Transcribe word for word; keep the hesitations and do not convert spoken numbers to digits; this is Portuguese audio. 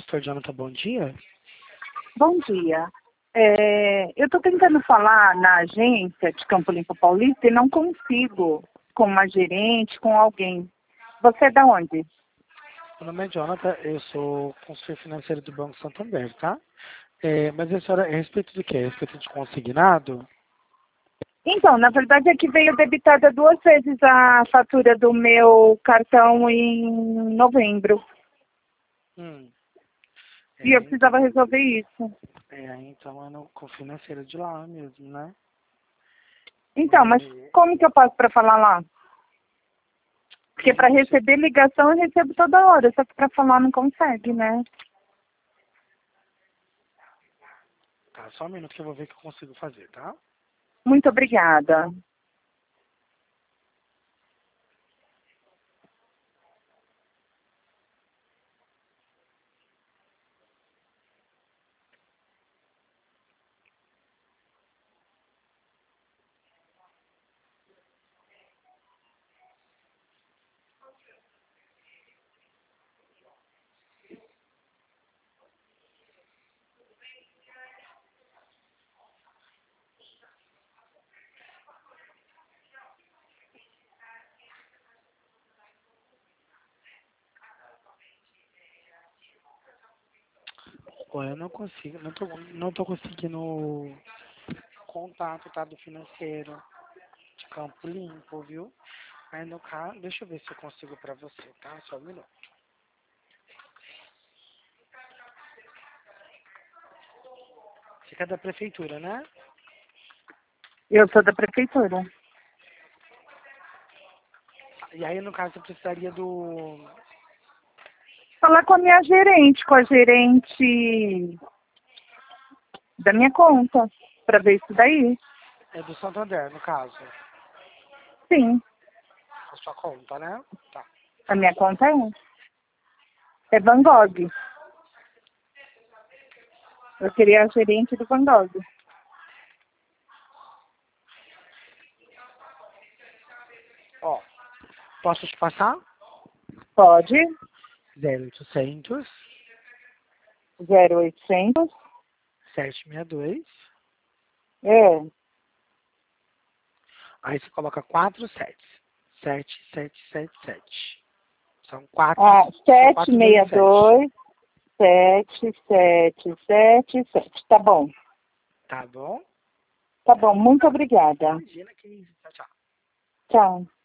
pastor Jonathan, bom dia. Bom dia. É, eu estou tentando falar na agência de Campo Limpo Paulista e não consigo com uma gerente, com alguém. Você é da onde? Meu nome é Jonathan, eu sou consultor financeiro do Banco Santander, tá? É, mas a senhora, é a respeito do quê? A respeito de consignado? Então, na verdade é que veio debitada duas vezes a fatura do meu cartão em novembro. Hum. E eu É, precisava então, resolver isso. é, então é no com financeiro de lá mesmo, né? Então, mas É, como que eu faço para falar lá? Porque eu não para consigo. receber ligação eu recebo toda hora, só que para falar não consegue, né? Tá, só um minuto que eu vou ver o que eu consigo fazer, tá? Muito obrigada. Pô, eu não consigo, não tô, não tô conseguindo contato, tá, do financeiro de Campo Limpo, viu? Aí no caso, deixa eu ver se eu consigo pra você, tá? Só um minuto. Fica da prefeitura, né? Eu sou da prefeitura. E aí, no caso, eu precisaria do... Falar com a minha gerente, com a gerente da minha conta, para ver isso daí. É do Santander, no caso. Sim, A sua conta, né? Tá. a minha conta é. É Van Gogh. Eu queria a gerente do Van Gogh. Ó, posso te passar? Pode? zero oitocentos, zero oitocentos. sete seis dois. É. Aí você coloca quatro sete. sete sete sete sete. São quatro, Ah, são sete quatro vezes seis sete. dois, sete sete sete sete. Tá bom. Tá bom? Tá bom. Muito obrigada. Imagina que... Tchau, tchau. Tchau.